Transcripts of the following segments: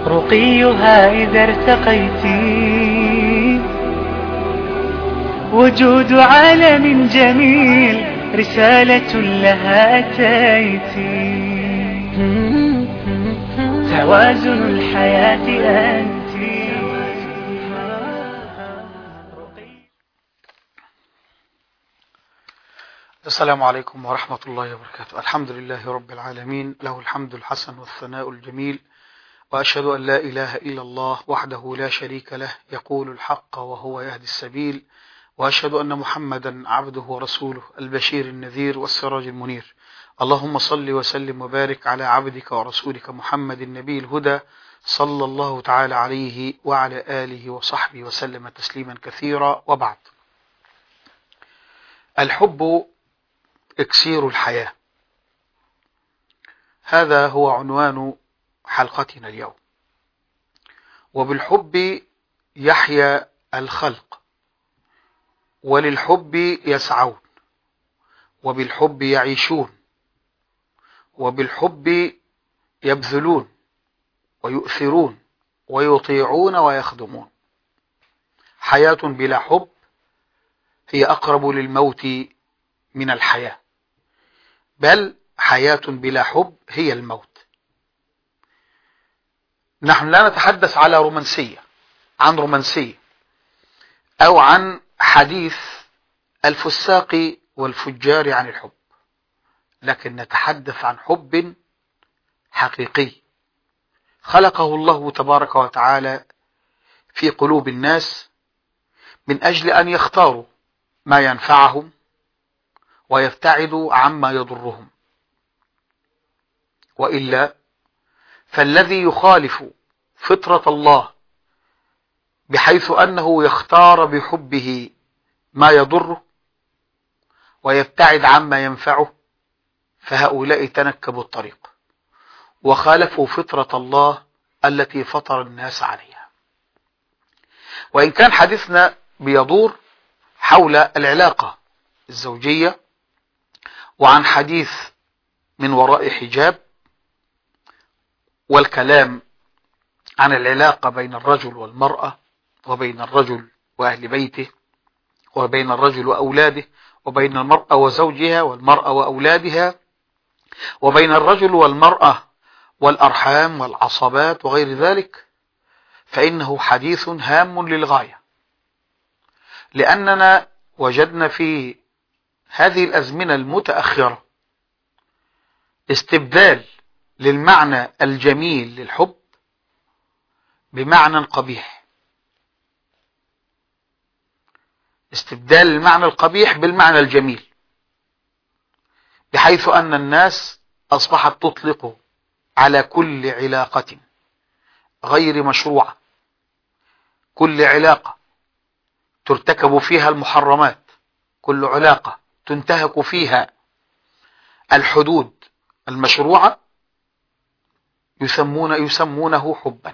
رقيها إذا ارتقيت وجود عالم جميل رسالة لها أتيت توازن الحياة أنت. السلام عليكم ورحمة الله وبركاته. الحمد لله رب العالمين، له الحمد الحسن والثناء الجميل، وأشهد أن لا إله إلا الله وحده لا شريك له يقول الحق وهو يهدي السبيل، وأشهد أن محمدا عبده ورسوله البشير النذير والسراج المنير. اللهم صل وسلم وبارك على عبدك ورسولك محمد النبي الهدى صلى الله تعالى عليه وعلى آله وصحبه وسلم تسليما كثيرا، وبعد. الحب إكسير الحياة، هذا هو عنوان حلقتنا اليوم. وبالحب يحيا الخلق، وللحب يسعون، وبالحب يعيشون، وبالحب يبذلون ويؤثرون ويطيعون ويخدمون. حياة بلا حب هي أقرب للموت من الحياة، بل حياة بلا حب هي الموت. نحن لا نتحدث على عن رومانسية أو عن حديث الفساق والفجار عن الحب، لكن نتحدث عن حب حقيقي خلقه الله تبارك وتعالى في قلوب الناس من أجل أن يختاروا ما ينفعهم ويبتعدوا عما يضرهم. وإلا فالذي يخالف فطرة الله بحيث أنه يختار بحبه ما يضره ويبتعد عما ينفعه، فهؤلاء تنكبوا الطريق وخالفوا فطرة الله التي فطر الناس عليها. وإن كان حديثنا بيدور حول العلاقة الزوجية وعن حديث من وراء حجاب، والكلام عن العلاقة بين الرجل والمرأة، وبين الرجل وأهل بيته، وبين الرجل وأولاده، وبين المرأة وزوجها، والمرأة وأولادها، وبين الرجل والمرأة والأرحام والعصبات وغير ذلك، فإنه حديث هام للغاية، لأننا وجدنا في هذه الأزمنة المتأخرة استبدال للمعنى الجميل للحب بمعنى قبيح، استبدال المعنى القبيح بالمعنى الجميل، بحيث أن الناس أصبحت تطلق على كل علاقة غير مشروعة، كل علاقة ترتكب فيها المحرمات، كل علاقة تنتهك فيها الحدود المشروعة، يسمونه حبا.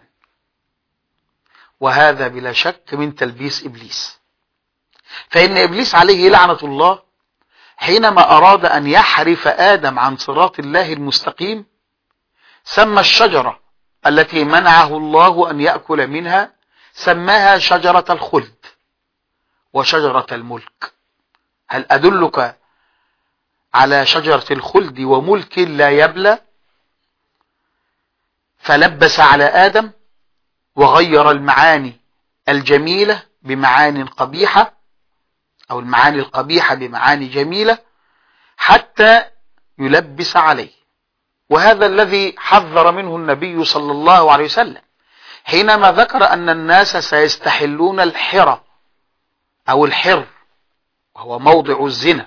وهذا بلا شك من تلبيس إبليس. فإن إبليس عليه لعنة الله حينما أراد أن يحرف آدم عن صراط الله المستقيم، سمى الشجرة التي منعه الله أن يأكل منها، سماها شجرة الخلد وشجرة الملك. هل أدلك على شجرة الخلد وملك لا يبلى؟ فلبس على آدم وغير المعاني الجميلة بمعاني قبيحة، أو المعاني القبيحة بمعاني جميلة، حتى يلبس عليه. وهذا الذي حذر منه النبي صلى الله عليه وسلم حينما ذكر أن الناس سيستحلون الحر أو الحر، وهو موضع الزنا،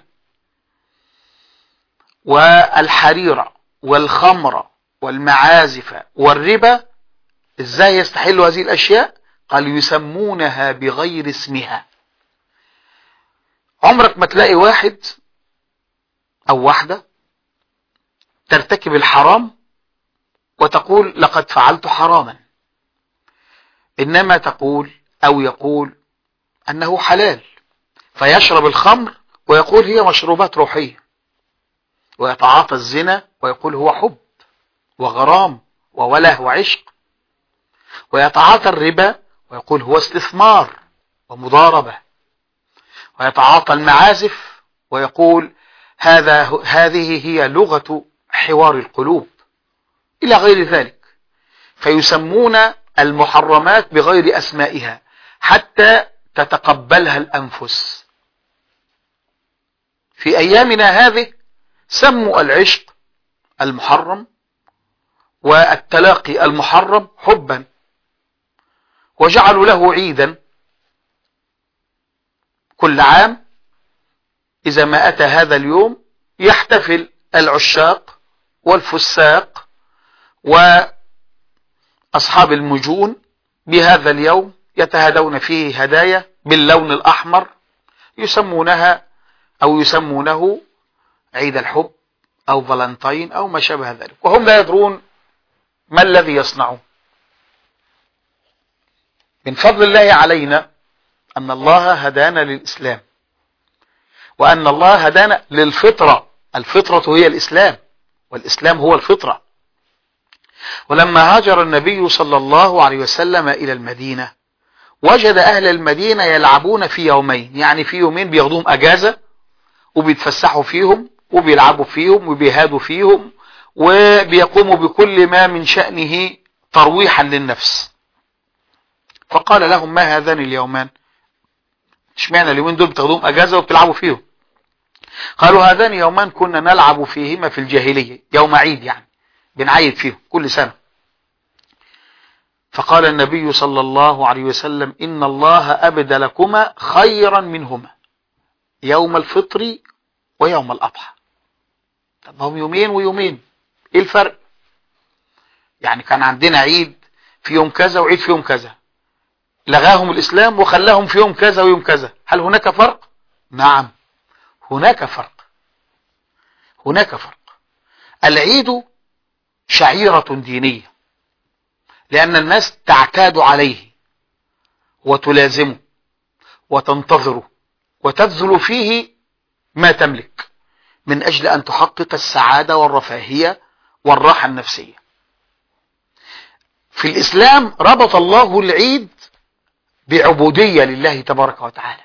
والحريرة والخمر والمعازف والربا. ازاي يستحلوا هذه الأشياء؟ قال يسمونها بغير اسمها. عمرك ما تلاقي واحد أو واحدة ترتكب الحرام وتقول لقد فعلت حراما، إنما تقول أو يقول أنه حلال، فيشرب الخمر ويقول هي مشروبات روحية، ويتعاطى الزنا ويقول هو حب وغرام ووله وعشق. ويتعاطى الربا ويقول هو استثمار ومضاربة، ويتعاطى المعازف ويقول هذه هي لغة حوار القلوب إلى غير ذلك. فيسمون المحرمات بغير أسمائها حتى تتقبلها الأنفس. في أيامنا هذه سموا العشق المحرم والتلاقي المحرم حبا، وجعلوا له عيدا كل عام. إذا ما أتى هذا اليوم يحتفل العشاق والفساق وأصحاب المجون بهذا اليوم، يتهادون فيه هدايا باللون الأحمر، يسمونه عيد الحب أو فالنتين أو ما شابه ذلك، وهم لا يدرون ما الذي يصنعون. من فضل الله علينا أن الله هدانا للإسلام، وأن الله هدانا للفطرة. الفطرة هي الإسلام، والإسلام هو الفطرة. ولما هاجر النبي صلى الله عليه وسلم إلى المدينة وجد أهل المدينة يلعبون في يومين، يعني في يومين بياخدوهم أجازة وبيتفسحوا فيهم وبيلعبوا فيهم وبيهادوا فيهم وبيقوموا بكل ما من شأنه ترويحا للنفس. فقال لهم ما هذان اليومان؟ اشمعنى اليومين دول بتاخدوهم أجازة وبتلعبوا فيهم؟ قالوا هذان يومان كنا نلعب فيهما في الجاهلية، يوم عيد يعني بنعيد فيهم كل سنة. فقال النبي صلى الله عليه وسلم إن الله أبدلكما خيرا منهما يوم الفطر ويوم الأضحى. طب هم يومين ويومين، ايه الفرق؟ يعني كان عندنا عيد في يوم كذا وعيد في يوم كذا، لغاهم الإسلام وخلاهم في يوم كذا ويوم كذا. هل هناك فرق؟ نعم هناك فرق. هناك فرق. العيد شعيرة دينية لأن الناس تعتاد عليه وتلازمه وتنتظره وتبذل فيه ما تملك من أجل أن تحقق السعادة والرفاهية والراحة النفسية. في الإسلام ربط الله العيد بعبودية لله تبارك وتعالى.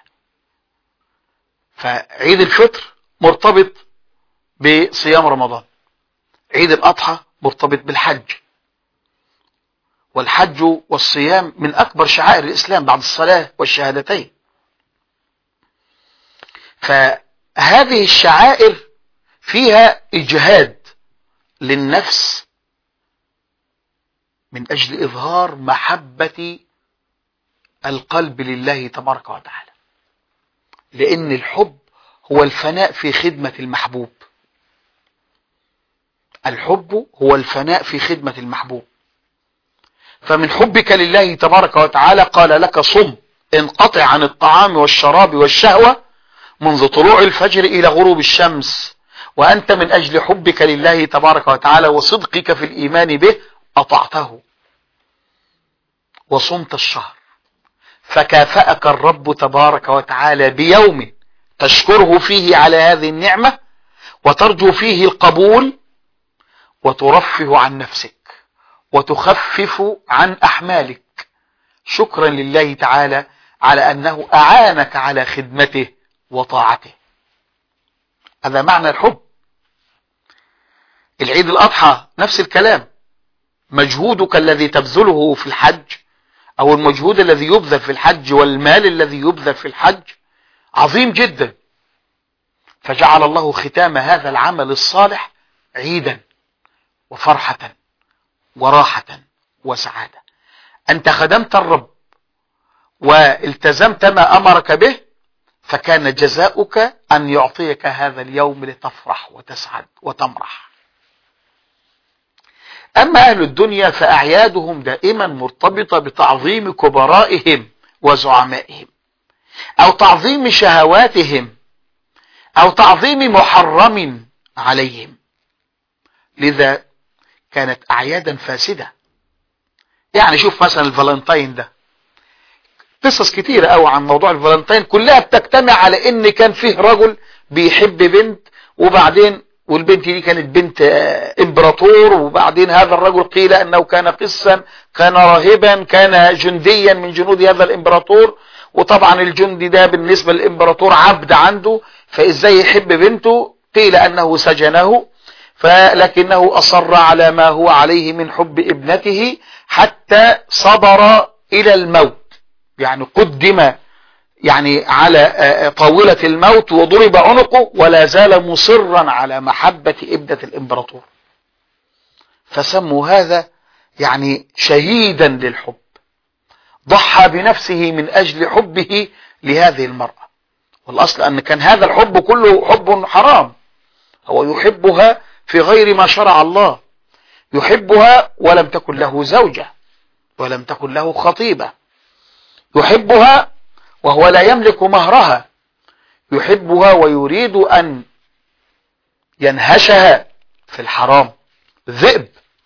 فعيد الفطر مرتبط بصيام رمضان، عيد الأضحى مرتبط بالحج، والحج والصيام من أكبر شعائر الإسلام بعد الصلاة والشهادتين. فهذه الشعائر فيها إجهاد للنفس من أجل إظهار محبة القلب لله تبارك وتعالى، لأن الحب هو الفناء في خدمة المحبوب. الحب هو الفناء في خدمة المحبوب. فمن حبك لله تبارك وتعالى قال لك صم، انقطع عن الطعام والشراب والشهوة منذ طلوع الفجر إلى غروب الشمس، وأنت من أجل حبك لله تبارك وتعالى وصدقك في الإيمان به أطعته وصمت الشهر، فكافأك الرب تبارك وتعالى بيوم تشكره فيه على هذه النعمة وترجو فيه القبول وترفه عن نفسك وتخفف عن أحمالك شكرا لله تعالى على أنه أعانك على خدمته وطاعته. هذا معنى الحب. العيد الأضحى نفس الكلام، مجهودك الذي تبذله في الحج أو المجهود الذي يبذل في الحج والمال الذي يبذل في الحج عظيم جدا، فجعل الله ختام هذا العمل الصالح عيدا وفرحة وراحة وسعادة. أنت خدمت الرب والتزمت ما أمرك به، فكان جزاؤك أن يعطيك هذا اليوم لتفرح وتسعد وتمرح. أما أهل الدنيا فأعيادهم دائما مرتبطة بتعظيم كبرائهم وزعمائهم، أو تعظيم شهواتهم، أو تعظيم محرم عليهم، لذا كانت أعيادا فاسدة. يعني شوف مثلا الفالنتين ده، قصص كتيرة قوي عن موضوع الفالنتين كلها بتجتمع على ان كان فيه رجل بيحب بنت، وبعدين والبنت دي كانت بنت امبراطور، وبعدين هذا الرجل قيل انه كان قسا، كان راهبا، كان جنديا من جنود هذا الامبراطور، وطبعا الجندي ده بالنسبة للامبراطور عبد عنده، فازاي يحب بنته؟ قيل انه سجنه، فلكنه اصر على ما هو عليه من حب ابنته حتى صبر الى الموت، يعني قدم يعني على طاولة الموت وضرب عنقه، ولا زال مصرا على محبة ابنة الامبراطور. فسموا هذا يعني شهيدا للحب، ضحى بنفسه من اجل حبه لهذه المرأة. والاصل ان كان هذا الحب كله حب حرام، هو يحبها في غير ما شرع الله، يحبها ولم تكن له زوجة ولم تكن له خطيبة، يحبها وهو لا يملك مهرها، يحبها ويريد أن ينهشها في الحرام، ذئب.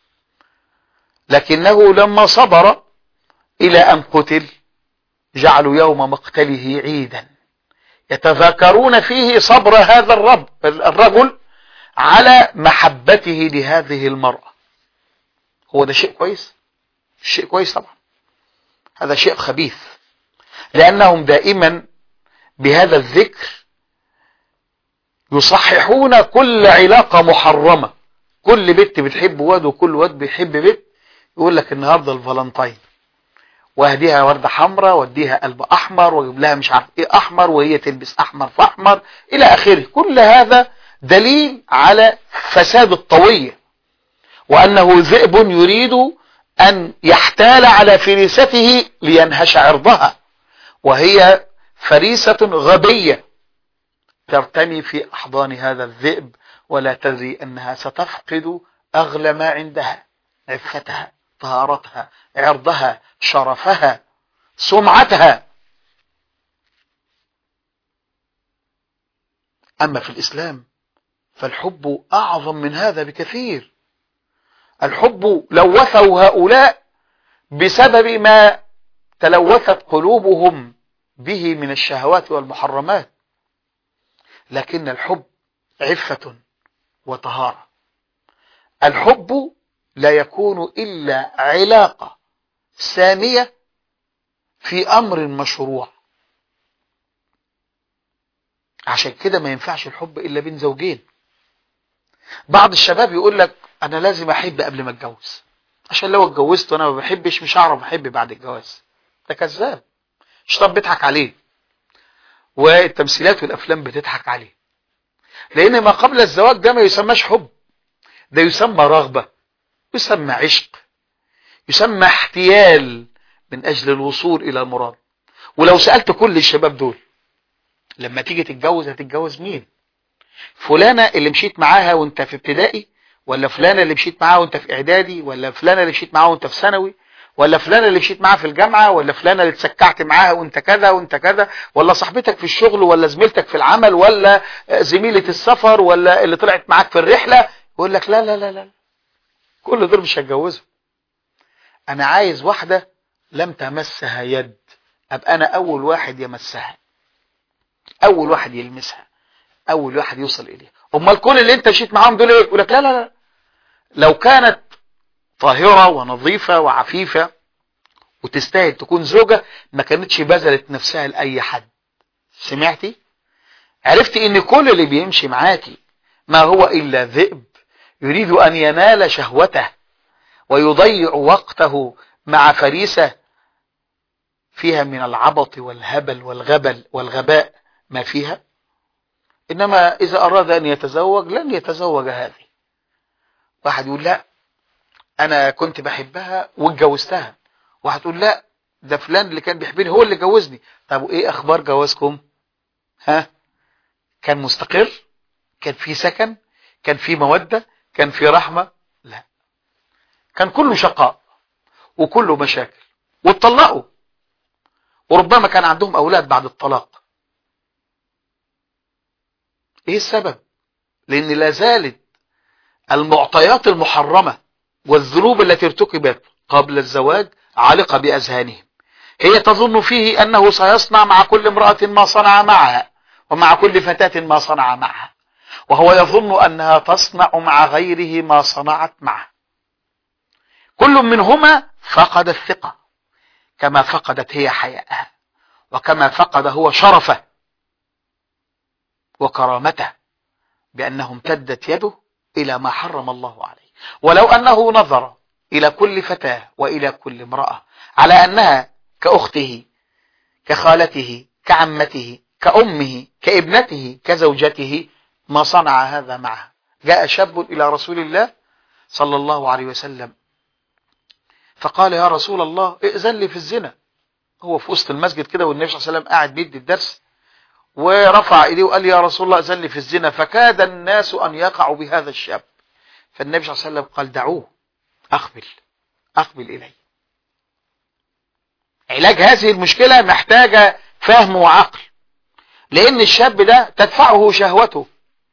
لكنه لما صبر إلى أن قتل جعلوا يوم مقتله عيدا يتذاكرون فيه صبر هذا الرجل على محبته لهذه المرأة. هو ده شيء كويس؟ شيء كويس طبعا، هذا شيء خبيث، لأنهم دائما بهذا الذكر يصححون كل علاقة محرمة. كل بنت بتحب واد وكل واد بيحب بنت، يقول لك النهاردة الفالنتين، واهديها وردة حمراء واديها قلب احمر واجيب لها مش عارف ايه احمر، وهي تلبس احمر في احمر الى اخره. كل هذا دليل على فساد الطوية، وانه ذئب يريد ان يحتال على فريسته لينهش عرضها، وهي فريسة غبية ترتمي في احضان هذا الذئب، ولا تدري انها ستفقد اغلى ما عندها، عفتها، طهارتها، عرضها، شرفها، سمعتها. اما في الاسلام فالحب اعظم من هذا بكثير. الحب لوثوا هؤلاء بسبب ما تلوثت قلوبهم به من الشهوات والمحرمات، لكن الحب عفة وطهارة. الحب لا يكون إلا علاقة ثانية في أمر مشروع. عشان كده ما ينفعش الحب إلا بين زوجين. بعض الشباب يقول لك أنا لازم أحب قبل ما أتجوز، عشان لو اتجوزت وأنا ما بحبش مش هعرف أحب بعد الجواز. ده كذاب، الشيطان بيضحك عليه، والتمثيلات والأفلام بتضحك عليه، لأن ما قبل الزواج ده ما يسمىش حب، ده يسمى رغبة، يسمى عشق، يسمى احتيال من أجل الوصول إلى المراد. ولو سألت كل الشباب دول لما تيجي تتجوز هتتجوز مين؟ فلانة اللي مشيت معاها وانت في ابتدائي، ولا فلانة اللي مشيت معاها وانت في اعدادي، ولا فلانة اللي مشيت معاها وانت في ثانوي، ولا فلانة اللي مشيت معاها في الجامعة، ولا فلانة اللي اتسكعت معاها وانت كذا وانت كذا، ولا صاحبتك في الشغل، ولا زميلتك في العمل، ولا زميلة السفر، ولا اللي طلعت معاك في الرحلة. يقول لك لا لا لا لا، كل دول مش هتجوزهم. انا عايز واحدة لم تمسها يد، ابقى انا اول واحد يمسها، اول واحد يلمسها، اول واحد يوصل اليها. امال كل اللي انت مشيت معاهم دول ايه؟ يقول لك لا لا لا، لو كانت طاهرة ونظيفة وعفيفة وتستاهل تكون زوجة ما كانتش بذلت نفسها لأي حد. سمعتي؟ عرفتي ان كل اللي بيمشي معاكي ما هو الا ذئب يريد ان ينال شهوته ويضيع وقته مع فريسة فيها من العبط والهبل والغباء ما فيها. انما اذا اراد ان يتزوج لن يتزوج هذه. واحد يقول لا انا كنت بحبها واتجوزتها، واحد يقول لا ده فلان اللي كان بيحبني هو اللي جوزني. طب وايه اخبار جوازكم؟ ها، كان مستقر؟ كان في سكن؟ كان في مودة؟ كان في رحمة؟ لا، كان كله شقاء وكله مشاكل، واتطلقوا، وربما كان عندهم اولاد بعد الطلاق. ايه السبب؟ لان لا زالت المعطيات المحرمة والذنوب التي ارتكبت قبل الزواج عالقة بأذهانهم. هي تظن فيه أنه سيصنع مع كل امرأة ما صنع معها، ومع كل فتاة ما صنع معها، وهو يظن أنها تصنع مع غيره ما صنعت معه. كل منهما فقد الثقة، كما فقدت هي حياءها، وكما فقد هو شرفه وكرامته، بأنه امتدت يده إلى ما حرم الله عليه. ولو أنه نظر إلى كل فتاة وإلى كل امرأة على أنها كأخته، كخالته، كعمته، كأمه، كابنته، كزوجته، ما صنع هذا معها. جاء شاب إلى رسول الله صلى الله عليه وسلم فقال: يا رسول الله ائذن لي في الزنا. هو في وسط المسجد كده والنبي صلى الله عليه وسلم قاعد بيدي الدرس، ورفع ايديه وقال: يا رسول الله ائذن لي في الزنا. فكاد الناس أن يقعوا بهذا الشاب. فالنبي صلى الله عليه وسلم قال: دعوه، أقبل إلي. علاج هذه المشكلة محتاجة فهم وعقل، لأن الشاب ده تدفعه شهوته،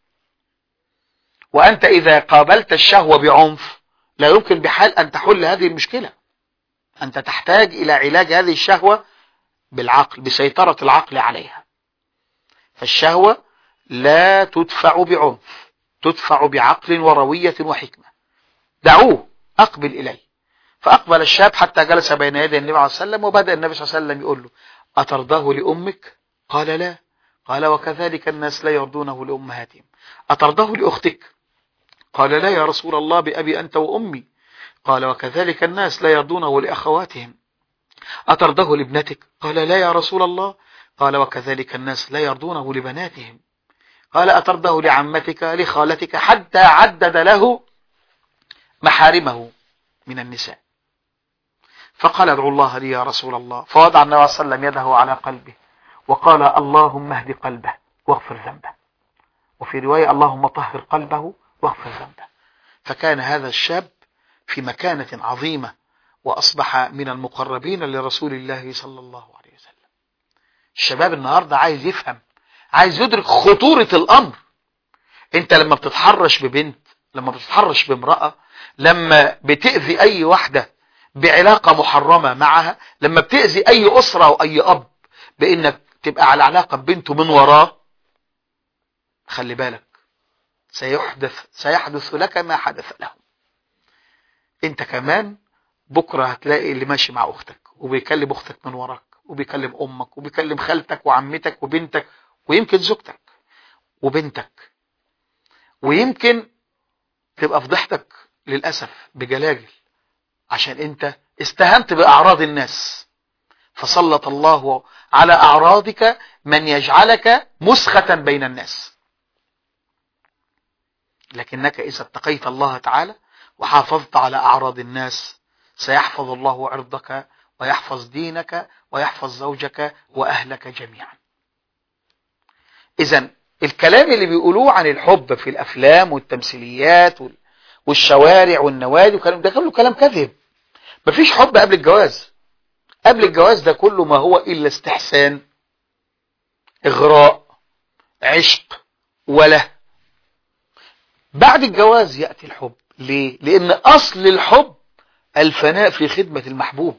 وأنت إذا قابلت الشهوة بعنف لا يمكن بحال أن تحل هذه المشكلة. أنت تحتاج إلى علاج هذه الشهوة بالعقل، بسيطرة العقل عليها. فالشهوة لا تدفع بعنف، تدفع بعقل وروية وحكمة. دعوه، أقبل إليه. فأقبل الشاب حتى جلس بين يدي النبي عليه الصلاة والسلام، وبدأ النبي صلى الله عليه وسلم يقول له: أترضاه لأمك؟ قال: لا. قال: وكذلك الناس لا يرضونه لأمهاتهم. أترضاه لأختك؟ قال: لا يا رسول الله، بأبي أنت وأمي. قال: وكذلك الناس لا يرضونه لأخواتهم. أترضاه لابنتك؟ قال: لا يا رسول الله. قال: وكذلك الناس لا يرضونه لبناتهم. قال: أترضاه لعمتك، لخالتك، حتى عدد له محارمه من النساء. فقال: ادعو الله لي يا رسول الله. فوضع النبي صلى الله عليه وسلم يده على قلبه وقال: اللهم اهد قلبه واغفر ذنبه. وفي رواية: اللهم طهر قلبه واغفر ذنبه. فكان هذا الشاب في مكانة عظيمة، وأصبح من المقربين لرسول الله صلى الله عليه وسلم. الشباب النهاردة عايز يفهم، عايز يدرك خطورة الأمر. انت لما بتتحرش ببنت، لما بتتحرش بامرأة، لما بتأذي أي واحدة بعلاقة محرمة معها، لما بتأذي أي أسرة وأي أب بأنك تبقى على علاقة ببنته من وراه، خلي بالك، سيحدث لك ما حدث له. انت كمان بكرة هتلاقي اللي ماشي مع أختك وبيكلم أختك من وراك، وبيكلم أمك، وبيكلم خالتك وعمتك وبنتك، ويمكن زوجتك وبنتك، ويمكن تبقى فضحتك للأسف بجلاجل، عشان انت استهنت بأعراض الناس. فسلط الله على أعراضك من يجعلك مسخة بين الناس. لكنك إذا اتقيت الله تعالى وحافظت على أعراض الناس، سيحفظ الله عرضك ويحفظ دينك ويحفظ زوجك وأهلك جميعا. إذن الكلام اللي بيقولوه عن الحب في الأفلام والتمثيليات والشوارع والنوادي وكلام ده كله كلام كذب. مفيش حب قبل الجواز. قبل الجواز ده كله ما هو إلا استحسان، إغراء، عشق، وله. بعد الجواز يأتي الحب. ليه؟ لأن أصل الحب الفناء في خدمة المحبوب،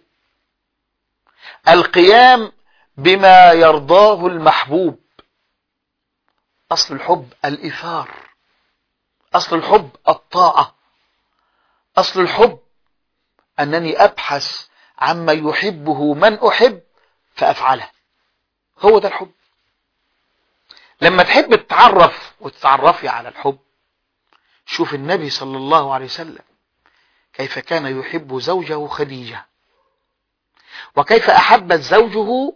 القيام بما يرضاه المحبوب. أصل الحب الإيثار، أصل الحب الطاعة، أصل الحب أنني أبحث عما يحبه من أحب فأفعله. هو ده الحب. لما تحب تتعرف وتتعرفي على الحب، شوف النبي صلى الله عليه وسلم كيف كان يحب زوجه خديجة، وكيف أحبت زوجه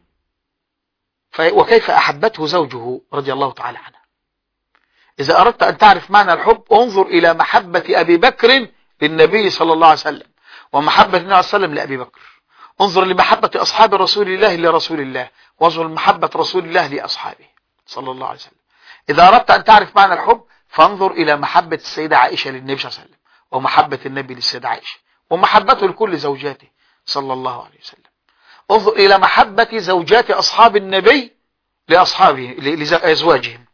وكيف أحبته زوجه رضي الله تعالى عنها. إذا أردت أن تعرف معنى الحب، انظر إلى محبة أبي بكر للنبي صلى الله عليه وسلم، ومحبة النبي صلى الله عليه وسلم لأبي بكر. انظر لمحبة أصحاب رسول الله لرسول الله، وانظر لمحبة رسول الله لأصحابه صلى الله عليه وسلم. إذا أردت أن تعرف معنى الحب، فانظر إلى محبة السيدة عائشة للنبي صلى الله عليه وسلم، ومحبة النبي للسيدة عائشة، ومحبته لكل زوجاته صلى الله عليه وسلم. انظر إلى محبة زوجات أصحاب النبي لأصحابه لأزواجهم.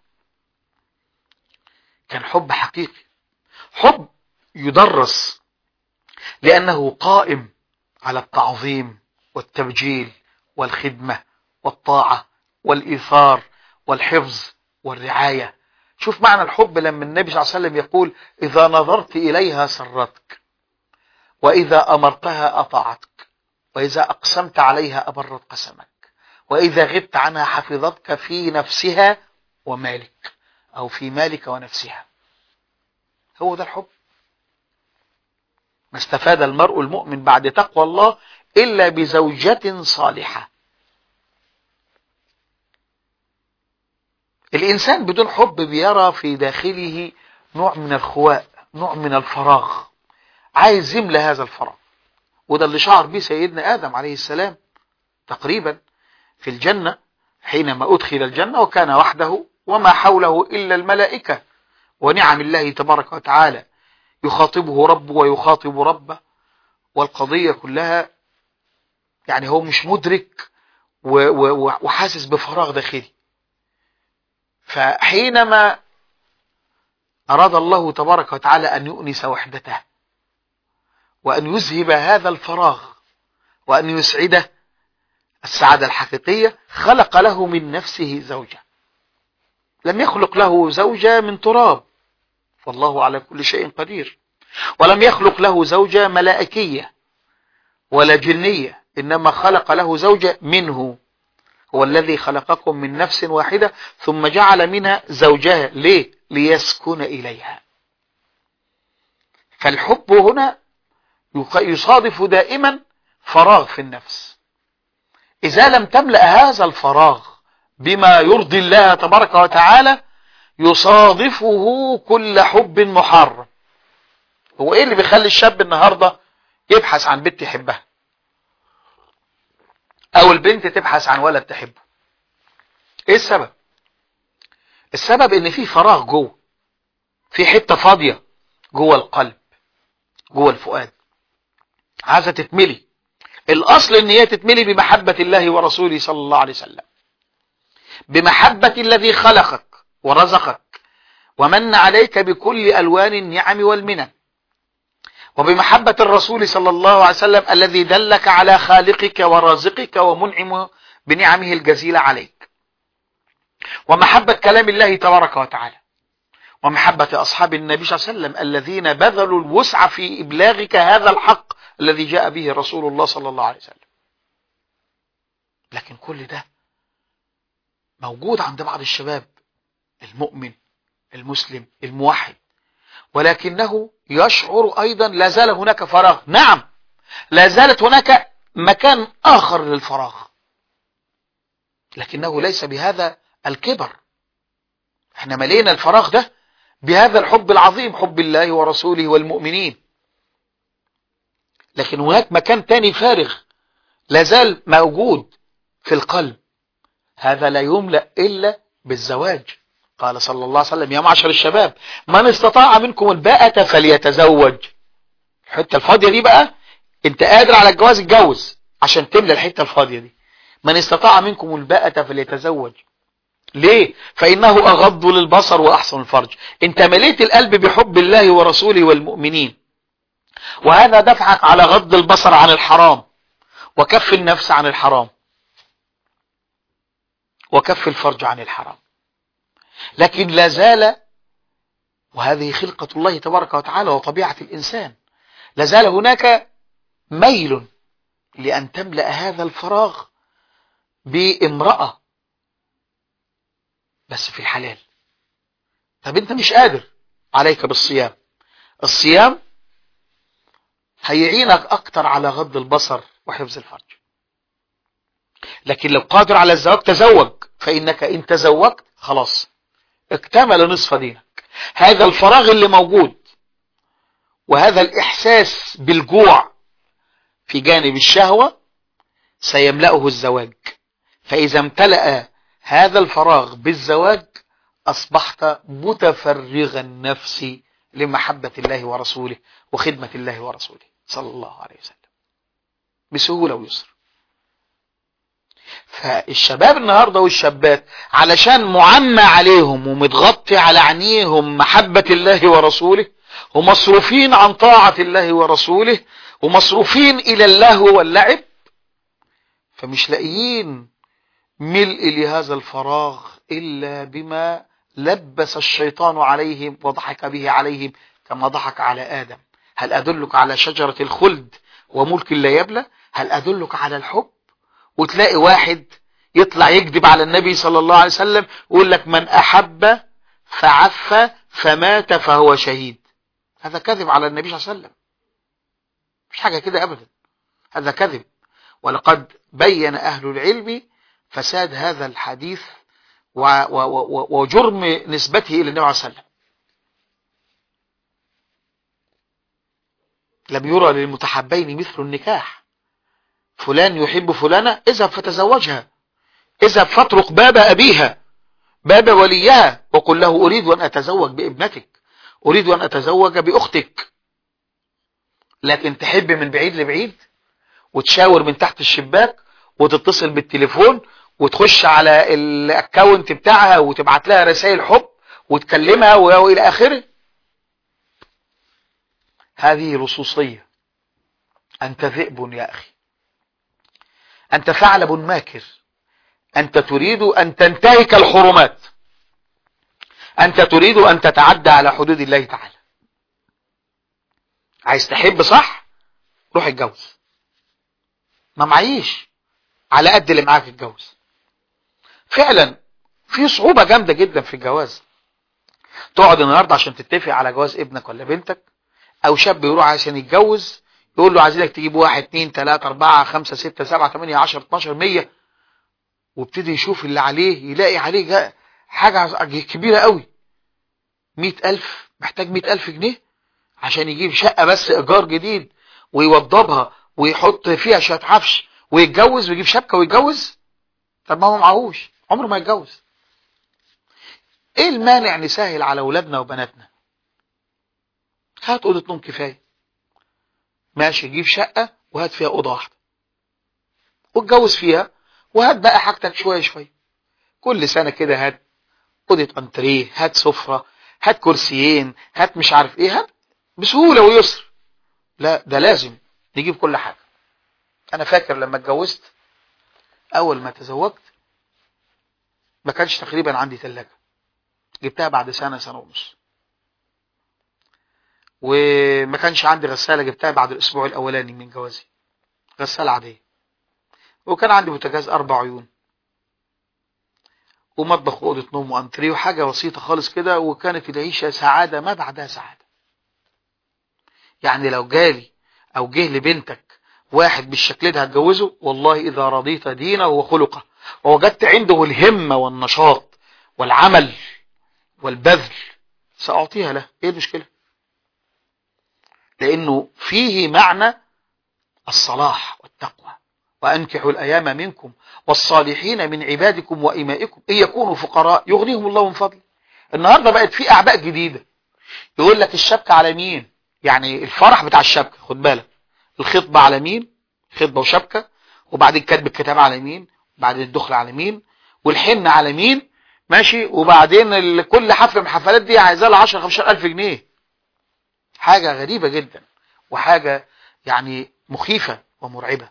كان حب حقيقي، حب يدرس، لأنه قائم على التعظيم والتبجيل والخدمة والطاعة والإيثار والحفظ والرعاية. شوف معنى الحب لما النبي صلى الله عليه وسلم يقول إذا نظرت إليها سرتك، وإذا أمرتها أطاعتك، وإذا أقسمت عليها أبرت قسمك، وإذا غبت عنها حفظتك في نفسها ومالك، أو في مالك ونفسها. هو ده الحب. ما استفاد المرء المؤمن بعد تقوى الله إلا بزوجة صالحة. الإنسان بدون حب بيرى في داخله نوع من الخواء، نوع من الفراغ، عايز يملى هذا الفراغ. وده اللي شعر به سيدنا آدم عليه السلام تقريبا في الجنة حينما أدخل الجنة وكان وحده وما حوله إلا الملائكة ونعم الله تبارك وتعالى، يخاطبه ربه ويخاطب ربه، والقضية كلها يعني هو مش مدرك وحاسس بفراغ داخلي. فحينما أراد الله تبارك وتعالى أن يؤنس وحدته وأن يذهب هذا الفراغ وأن يسعده السعادة الحقيقية، خلق له من نفسه زوجة. لم يخلق له زوجة من تراب، والله على كل شيء قدير. ولم يخلق له زوجة ملائكية ولا جنية، إنما خلق له زوجة منه. هو الذي خلقكم من نفس واحدة ثم جعل منها زوجها. ليه؟ ليسكن إليها. فالحب هنا يصادف دائما فراغ في النفس. إذا لم تملأ هذا الفراغ بما يرضي الله تبارك وتعالى يصادفه كل حب محرم. هو إيه اللي بيخلي الشاب النهاردة يبحث عن بنت يحبها، أو البنت تبحث عن ولد تحبه؟ إيه السبب؟ السبب إن في فراغ جوه، في حتة فاضية جوه القلب، جوه الفؤاد، عايزة تتملي. الأصل إن هي تتملي بمحبة الله ورسوله صلى الله عليه وسلم، بمحبة الذي خلقك ورزقك ومن عليك بكل ألوان النعم والمنن، وبمحبة الرسول صلى الله عليه وسلم الذي دلك على خالقك ورازقك ومنعم بنعمه الجزيلة عليك، ومحبة كلام الله تبارك وتعالى، ومحبة أصحاب النبي صلى الله عليه وسلم الذين بذلوا الوسع في إبلاغك هذا الحق الذي جاء به رسول الله صلى الله عليه وسلم. لكن كل ده موجود عند بعض الشباب المؤمن المسلم الموحد، ولكنه يشعر أيضا لا زال هناك فراغ. نعم، لا زالت هناك مكان آخر للفراغ، لكنه ليس بهذا الكبر. احنا ملينا الفراغ ده بهذا الحب العظيم، حب الله ورسوله والمؤمنين. لكن هناك مكان تاني فارغ لا زال موجود في القلب، هذا لا يملأ إلا بالزواج. قال صلى الله عليه وسلم يا معشر الشباب من استطاع منكم الباءة فليتزوج. الحتة الفاضية دي بقى انت قادر على الجواز اتجوز عشان تملى الحتة الفاضية دي. من استطاع منكم الباءة فليتزوج. ليه؟ فإنه أغض للبصر وأحسن الفرج. انت مليت القلب بحب الله ورسوله والمؤمنين، وهذا دفعك على غض البصر عن الحرام، وكف النفس عن الحرام، وكف الفرج عن الحرام. لكن لا زال، وهذه خلقة الله تبارك وتعالى وطبيعة الإنسان، لا زال هناك ميل لأن تملأ هذا الفراغ بامرأة، بس في الحلال. طب انت مش قادر، عليك بالصيام. الصيام هيعينك اكتر على غض البصر وحفظ الفرج. لكن لو قادر على الزواج تزوج، فإنك إن تزوجت خلاص اكتمل نصف دينك. هذا الفراغ اللي موجود وهذا الإحساس بالجوع في جانب الشهوة سيملأه الزواج. فإذا امتلأ هذا الفراغ بالزواج أصبحت متفرغ النفس لمحبة الله ورسوله وخدمة الله ورسوله صلى الله عليه وسلم بسهولة ويسر. فالشباب النهاردة والشابات علشان معمى عليهم ومتغطي على عينيهم محبة الله ورسوله، ومصروفين عن طاعة الله ورسوله، ومصروفين إلى اللهو واللعب، فمش لاقيين ملء لهذا الفراغ إلا بما لبس الشيطان عليهم وضحك به عليهم كما ضحك على آدم. هل أدلك على شجرة الخلد وملك لا يبلى؟ هل أدلك على الحب؟ وتلاقي واحد يطلع يكذب على النبي صلى الله عليه وسلم ويقول لك من أحب فعف فمات فهو شهيد. هذا كذب على النبي صلى الله عليه وسلم، مش حاجة كده أبدا، هذا كذب. ولقد بين أهل العلم فساد هذا الحديث وجرم نسبته إلى النبي عليه الصلاة والسلام. لم يرى للمتحبين مثل النكاح، فلان يحب فلانة اذهب فتزوجها، اذهب فاطرق باب أبيها باب وليها وقل له أريد أن أتزوج بابنتك، أريد أن أتزوج بأختك. لكن تحب من بعيد لبعيد وتشاور من تحت الشباك وتتصل بالتليفون وتخش على الاكاونت بتاعها وتبعت لها رسائل حب وتكلمها وإلى آخره. هذه لصوصية. أنت ذئب يا أخي، أنت ثعلب ماكر، أنت تريد أن تنتهك الحرمات، أنت تريد أن تتعدى على حدود الله تعالى. عايز تحب صح؟ روح اتجوز. ما معيش على قد اللي معاك اتجوز. فعلا في صعوبة جامدة جدا في الجواز. تقعد النهاردة عشان تتفق على جواز ابنك ولا بنتك، او شاب يروح عشان يتجوز يقول له عايزينك تجيب 1 2 3 4 5 6 7 8 10 12 100، وابتدي يشوف اللي عليه يلاقي عليه حاجة كبيرة قوي. 100,000، محتاج 100,000 جنيه عشان يجيب شقة بس ايجار جديد ويوضبها ويحط فيها شوية عفش ويتجوز ويجيب شبكة ويتجوز. طب ما هو معهوش، عمره ما يتجوز. ايه المانع نسهل على اولادنا وبناتنا؟ هات اوضه نوم كفايه، ماشي، جيب شقه وهات فيها اوضه واحده واتجوز فيها، وهات بقى حاجتك شويه شويه. كل سنه كده هات اوضه انتريه، هات سفره، هات كرسيين، هات مش عارف ايه، هات بسهوله ويسر. لا، ده لازم نجيب كل حاجه. انا فاكر لما اتجوزت، اول ما تزوجت ما كانش تقريبا عندي ثلاجه، جبتها بعد سنه سنه ونص. وما كانش عندي غسالة، جبتها بعد الاسبوع الاولاني من جوازي، غسالة عادية. وكان عندي بوتاجاز 4 عيون ومطبخ وأوضة نوم وانتريه وحاجة بسيطة خالص كده، وكانت العيشة سعادة ما بعدها سعادة. يعني لو جالي او جه لبنتك واحد بالشكل ده هتجوزه، والله اذا رضيت دينه وخلقه ووجدت عنده الهمة والنشاط والعمل والبذل سأعطيها له. ايه المشكلة؟ لأنه فيه معنى الصلاح والتقوى. وأنكحوا الأيام منكم والصالحين من عبادكم وإمائكم إن يكونوا فقراء يغنيهم الله من فضله. النهاردة بقت في أعباء جديدة، يقول لك الشبكة على مين؟ يعني الفرح بتاع الشبكة، خد بالك، الخطبة على مين؟ خطبة وشبكة، وبعدين كتب الكتاب على مين؟ وبعدين الدخل على مين؟ والحن على مين؟ ماشي، وبعدين كل حفلة من الحفلات دي عايزة لها 10-15 ألف جنيه. حاجة غريبة جدا وحاجة يعني مخيفة ومرعبة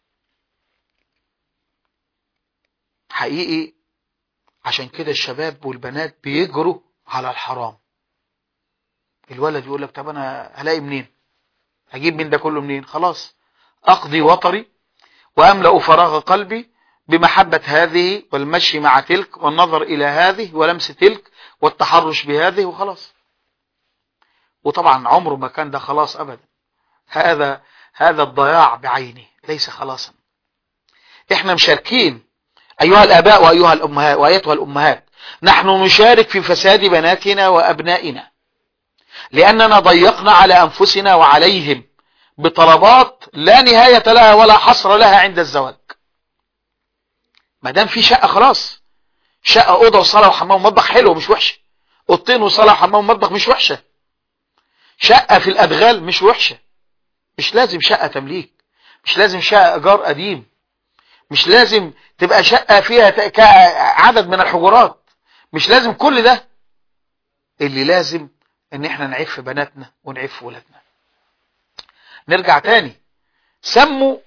حقيقي. عشان كده الشباب والبنات بيجروا على الحرام. الولد يقول لك طب انا هلاقي منين؟ هجيب من ده كله منين؟ خلاص اقضي وطري واملأ فراغ قلبي بمحبة هذه والمشي مع تلك والنظر الى هذه ولمس تلك والتحرش بهذه وخلاص. وطبعا عمره ما كان ده خلاص ابدا. هذا الضياع بعينه ليس خلاصا. احنا مشاركين ايها الاباء وايها الامهات وايتها الامهات، نحن نشارك في فساد بناتنا وابنائنا لاننا ضيقنا على انفسنا وعليهم بطلبات لا نهاية لها ولا حصر لها عند الزواج. ما دام في شقة خلاص، شقة اوضه وصالة وحمام ومطبخ حلو مش وحشة، اوضتين وصالة وحمام ومطبخ مش وحشة، شقة في الادغال مش وحشة. مش لازم شقة تمليك، مش لازم شقة ايجار قديم، مش لازم تبقى شقة فيها عدد من الحجرات، مش لازم كل ده. اللي لازم ان احنا نعف بناتنا ونعف ولادنا. نرجع تاني، سموا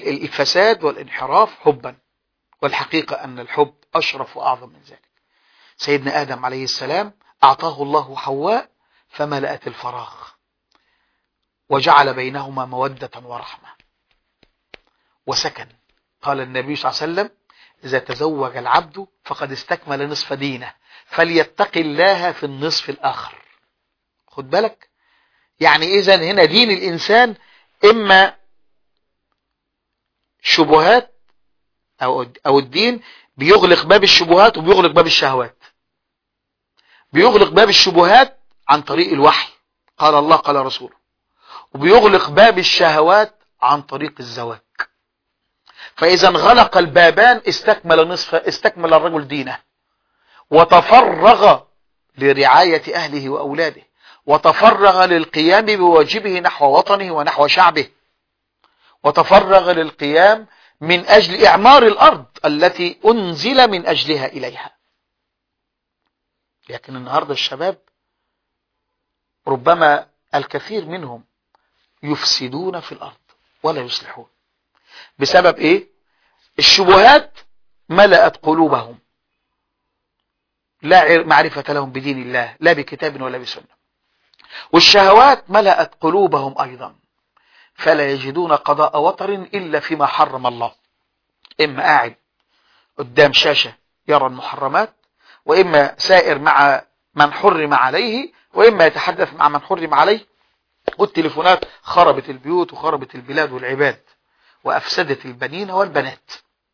الفساد والانحراف حبا، والحقيقة ان الحب اشرف واعظم من ذلك. سيدنا آدم عليه السلام أعطاه الله حواء فملأت الفراغ وجعل بينهما مودة ورحمة وسكن. قال النبي صلى الله عليه وسلم: إذا تزوج العبد فقد استكمل نصف دينه فليتق الله في النصف الآخر. خد بالك، يعني إذن هنا دين الإنسان إما شبهات أو الدين بيغلق باب الشبهات وبيغلق باب الشهوات. بيغلق باب الشبهات عن طريق الوحي، قال الله قال رسوله، وبيغلق باب الشهوات عن طريق الزواج. فإذا انغلق البابان استكمل الرجل دينه وتفرغ لرعاية أهله وأولاده، وتفرغ للقيام بواجبه نحو وطنه ونحو شعبه، وتفرغ للقيام من أجل إعمار الأرض التي أنزل من أجلها إليها. لكن النهاردة الشباب ربما الكثير منهم يفسدون في الأرض ولا يصلحون. بسبب إيه؟ الشبهات ملأت قلوبهم، لا معرفة لهم بدين الله، لا بكتاب ولا بسنة. والشهوات ملأت قلوبهم أيضا، فلا يجدون قضاء وطر إلا فيما حرم الله. إما قاعد قدام شاشة يرى المحرمات، وإما سائر مع من حرم عليه، وإما يتحدث مع من حرم عليه. والتليفونات خربت البيوت وخربت البلاد والعباد وأفسدت البنين والبنات.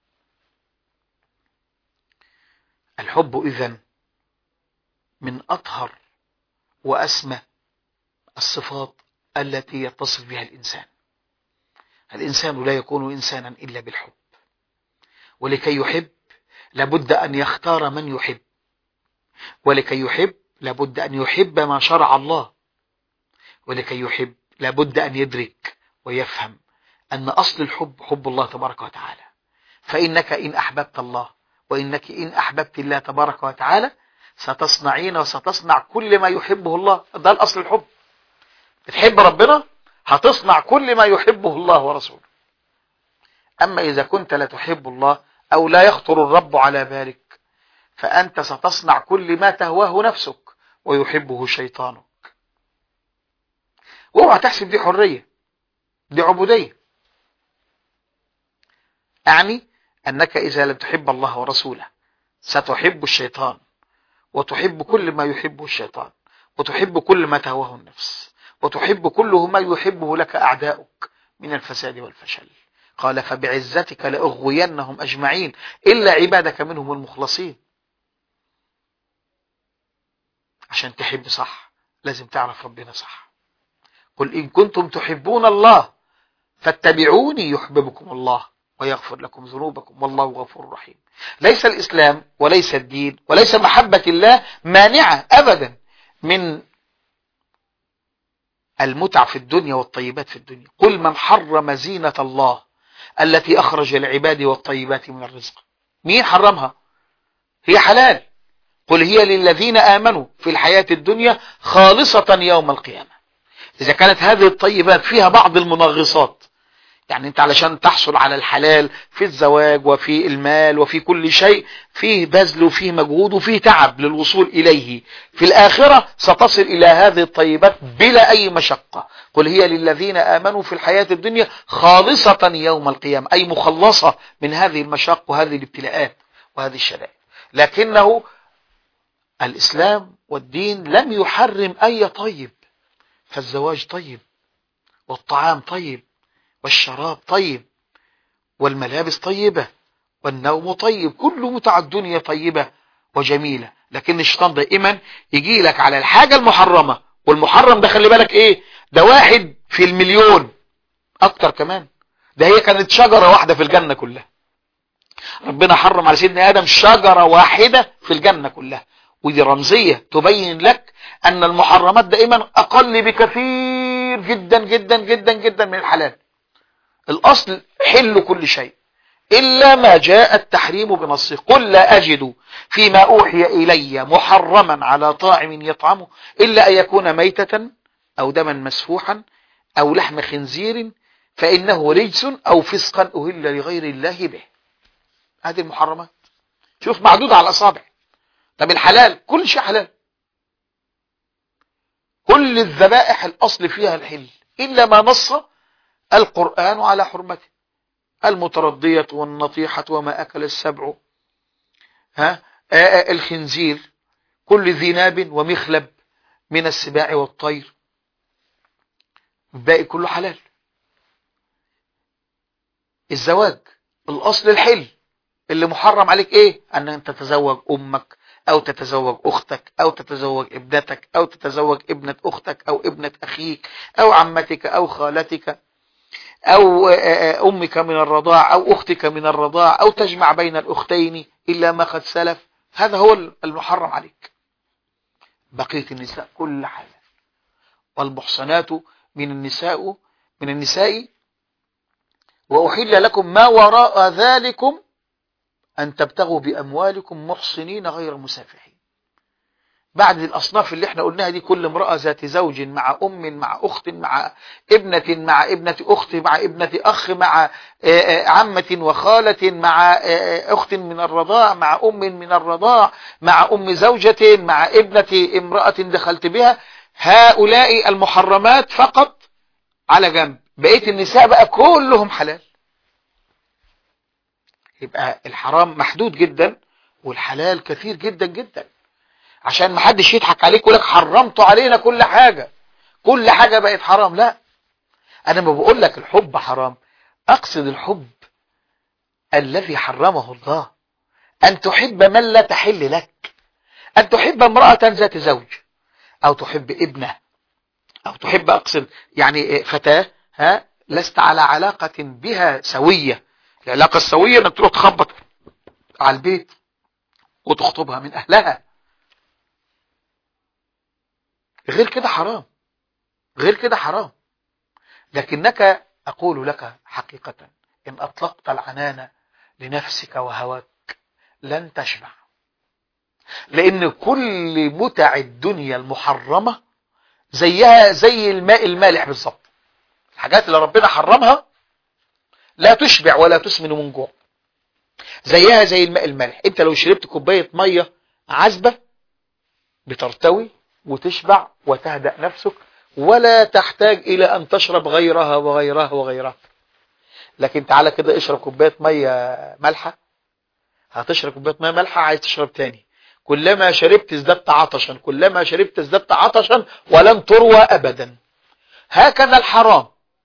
الحب إذن من أطهر وأسمى الصفات التي يتصف بها الإنسان. الإنسان لا يكون إنسانا إلا بالحب، ولكي يحب لابد أن يختار من يحب، ولكي يحب لابد أن يحب ما شرع الله، ولكي يحب لابد أن يدرك ويفهم أن أصل الحب حب الله تبارك وتعالى. فإنك إن أحببت الله وإنك إن أحببت الله تبارك وتعالى ستصنعين وستصنع كل ما يحبه الله. ده الأصل الحب. بتحب ربنا هتصنع كل ما يحبه الله ورسوله. أما إذا كنت لا تحب الله أو لا يخطر الرب على بالك فأنت ستصنع كل ما تهواه نفسك ويحبه شيطانك. واوعى تحسب دي حرية، دي عبودية. يعني أنك إذا لم تحب الله ورسوله ستحب الشيطان، وتحب كل ما يحبه الشيطان، وتحب كل ما تهواه النفس، وتحب كله ما يحبه لك أعداؤك من الفساد والفشل. قال: فبعزتك لأغوينهم أجمعين إلا عبادك منهم المخلصين. عشان تحب صح لازم تعرف ربنا صح. قل إن كنتم تحبون الله فاتبعوني يحببكم الله ويغفر لكم ذنوبكم والله غفور رحيم. ليس الإسلام وليس الدين وليس محبة الله مانعة أبدا من المتع في الدنيا والطيبات في الدنيا. قل من حرم زينة الله التي أخرج العباد والطيبات من الرزق. مين حرمها؟ هي حلال. قل هي للذين آمنوا في الحياة الدنيا خالصة يوم القيامة. إذا كانت هذه الطيبات فيها بعض المنغصات، يعني أنت علشان تحصل على الحلال في الزواج وفي المال وفي كل شيء فيه بذل وفيه مجهود وفيه تعب للوصول إليه، في الآخرة ستصل إلى هذه الطيبات بلا أي مشقة. قل هي للذين آمنوا في الحياة الدنيا خالصة يوم القيامة، أي مخلصة من هذه المشاق وهذه الابتلاءات وهذه الشدائد. لكنه الإسلام والدين لم يحرم أي طيب، فالزواج طيب، والطعام طيب، والشراب طيب، والملابس طيبة، والنوم طيب، كل متع الدنيا طيبة وجميلة. لكن الشيطان دائما يجي لك على الحاجة المحرمة، والمحرم ده خلي بالك ايه، ده 1 في المليون اكتر كمان. ده هي كانت شجرة واحدة في الجنة كلها. ربنا حرم على سيدنا آدم شجرة واحدة في الجنة كلها، ودي رمزية تبين لك أن المحرمات دائما أقل بكثير جدا جدا جدا جدا من الحلال. الأصل حل كل شيء إلا ما جاء التحريم بنصه. قل لا أجد فيما أوحي إلي محرما على طاعم يطعمه إلا أن يكون ميتة أو دما مسفوحا أو لحم خنزير فإنه رجس أو فسقا أهل لغير الله به. هذه المحرمات شوف معدودة على الأصابع. طب الحلال كل شيء حلال، كل الذبائح الأصل فيها الحل إلا ما نص القرآن على حرمته، المتردية والنطيحة وما أكل السبع، الخنزير، كل ذي ناب ومخلب من السباع والطير، الباقي كله حلال. الزواج الأصل الحل، اللي محرم عليك ايه؟ ان تتزوج امك او تتزوج اختك او تتزوج ابنتك او تتزوج ابنة اختك او ابنة اخيك او عمتك او خالتك او امك من الرضاع او اختك من الرضاع او تجمع بين الاختين الا ما قد سلف، هذا هو المحرم عليك. بقية النساء كل حلال. والمحصنات من النساء وأحل لكم ما وراء ذلكم أن تبتغوا بأموالكم محصنين غير مسافحين. بعد الأصناف اللي احنا قلناها دي، كل امرأة ذات زوج مع أم مع أخت مع ابنة مع ابنة أخت مع ابنة أخ مع عمة وخالة مع أخت من الرضاع مع أم من الرضاع مع أم زوجة مع ابنة امرأة دخلت بها، هؤلاء المحرمات فقط على جنب، بقية النساء بقى كلهم حلال. يبقى الحرام محدود جدا والحلال كثير جدا جدا، عشان ما حدش يضحك عليك ويقول لك حرمتوا علينا كل حاجة، كل حاجة بقت حرام. لا، انا ما بقول لك الحب حرام، اقصد الحب الذي حرمه الله، ان تحب من لا تحل لك، ان تحب امرأة ذات زوج او تحب ابنه او تحب، اقصد يعني فتاة لست على علاقة بها سوية. العلاقة السوية انك تروح تخبط على البيت وتخطبها من اهلها، غير كده حرام، غير كده حرام. لكنك اقول لك حقيقة، ان اطلقت العنان لنفسك وهواك لن تشبع، لان كل متع الدنيا المحرمة زيها زي الماء المالح بالظبط. الحاجات اللي ربنا حرمها لا تشبع ولا تسمن من جوع، زيها زي الماء المالح. انت لو شربت كوباية مية عذبة بترتوي وتشبع وتهدأ نفسك، ولا تحتاج الى ان تشرب غيرها وغيرها وغيرها. لكن تعالى كده اشرب كوباية مية مالحة، هتشرب كوباية مية مالحة عايز تشرب تاني، كلما شربت ازددت عطشا، كلما شربت ازددت عطشا ولن تروى ابدا. هكذا الحرام،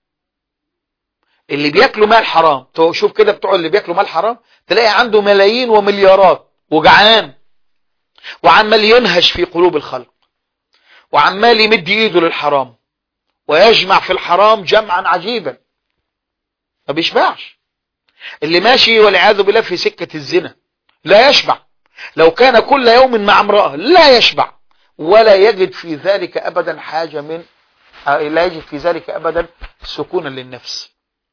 اللي بياكلوا مال حرام، شوف كده بتوع اللي بياكلوا مال حرام تلاقي عنده ملايين ومليارات وجعان وعمال ينهش في قلوب الخلق وعمال يمد ايده للحرام ويجمع في الحرام جمعا عجيبا، ما بيشبعش. اللي ماشي والعياذ بالله في سكة الزنا لا يشبع، لو كان كل يوم مع امرأة لا يشبع ولا يجد في ذلك ابدا حاجة من، لا يجد في ذلك ابدا سكونا للنفس.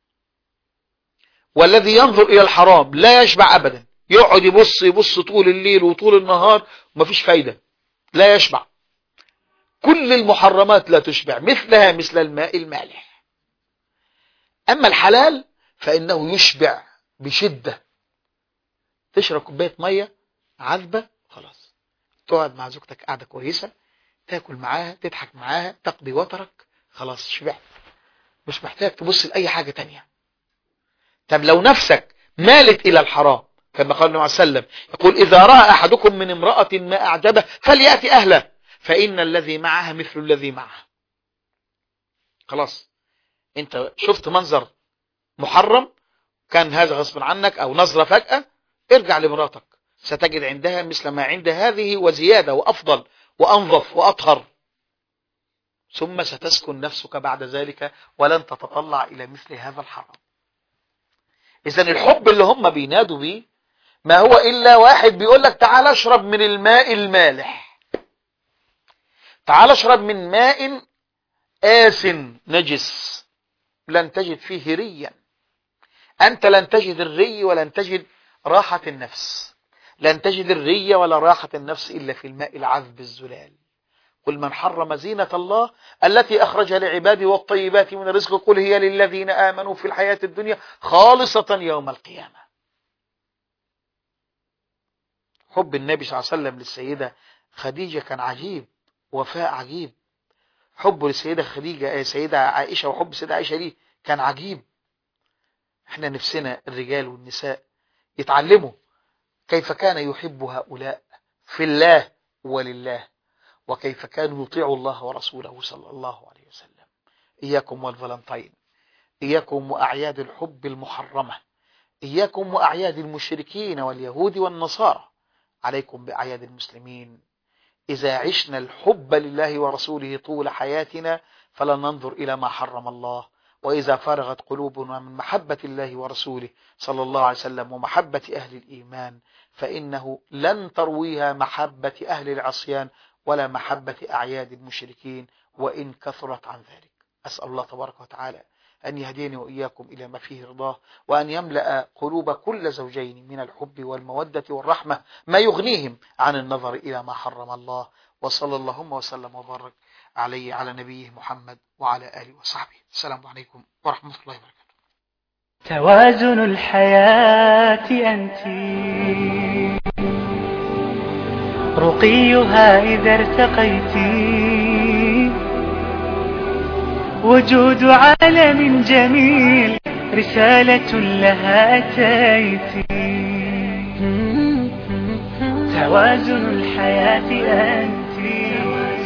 والذي ينظر الى الحرام لا يشبع ابدا، يقعد يبص طول الليل وطول النهار ومفيش فايدة، لا يشبع. كل المحرمات لا تشبع، مثلها مثل الماء المالح. اما الحلال فانه يشبع بشدة. تشرب كوباية مية عذبة خلاص، تقعد مع زوجتك قاعدة كويسة، تاكل معاها، تضحك معاها، تقضي وترك، خلاص شبعت، مش محتاج تبص لأي حاجة تانية. طب لو نفسك مالت إلى الحرام، كما قال النبي صلى الله عليه وسلم يقول إذا رأى أحدكم من امرأة ما أعجبه فليأتي أهله فإن الذي معها مثل الذي معها. خلاص انت شفت منظر محرم كان هذا غصب عنك أو نظرة فجأة، ارجع لمراتك ستجد عندها مثل ما عند هذه وزيادة وأفضل وأنظف وأطهر، ثم ستسكن نفسك بعد ذلك ولن تتطلع إلى مثل هذا الحرام. إذن الحب اللي هم بينادوا بيه ما هو إلا واحد بيقول لك تعال اشرب من الماء المالح، تعال اشرب من ماء آسن نجس لن تجد فيه ريا. أنت لن تجد الري ولن تجد راحة النفس، لن تجد الري ولا راحة النفس إلا في الماء العذب الزلال. قل من حرم زينة الله التي أخرج لعباده والطيبات من الرزق قل هي للذين آمنوا في الحياة الدنيا خالصة يوم القيامة. حب النبي صلى الله عليه وسلم للسيدة خديجة كان عجيب، وفاء عجيب. حبه للسيدة خديجة سيدة عائشة وحب سيدة عائشة ليه كان عجيب. احنا نفسنا الرجال والنساء يتعلموا كيف كان يحب هؤلاء في الله ولله، وكيف كانوا يطيعوا الله ورسوله صلى الله عليه وسلم. إياكم والفالنتين، إياكم وأعياد الحب المحرمة، إياكم وأعياد المشركين واليهود والنصارى، عليكم بأعياد المسلمين. إذا عشنا الحب لله ورسوله طول حياتنا فلن ننظر إلى ما حرم الله، وإذا فرغت قلوبنا من محبة الله ورسوله صلى الله عليه وسلم ومحبة أهل الإيمان فإنه لن ترويها محبة أهل العصيان ولا محبة أعياد المشركين وإن كثرت عن ذلك. أسأل الله تبارك وتعالى أن يهديني وإياكم إلى ما فيه رضاه، وأن يملأ قلوب كل زوجين من الحب والمودة والرحمة ما يغنيهم عن النظر إلى ما حرم الله. وصلى اللهم وسلم وبارك على نبيه محمد وعلى آله وصحبه. السلام عليكم ورحمة الله وبركاته. توازن الحياة أنت، رقيها إذا ارتقيت، وجود عالم جميل رسالة لها أتيت. توازن الحياة أنت.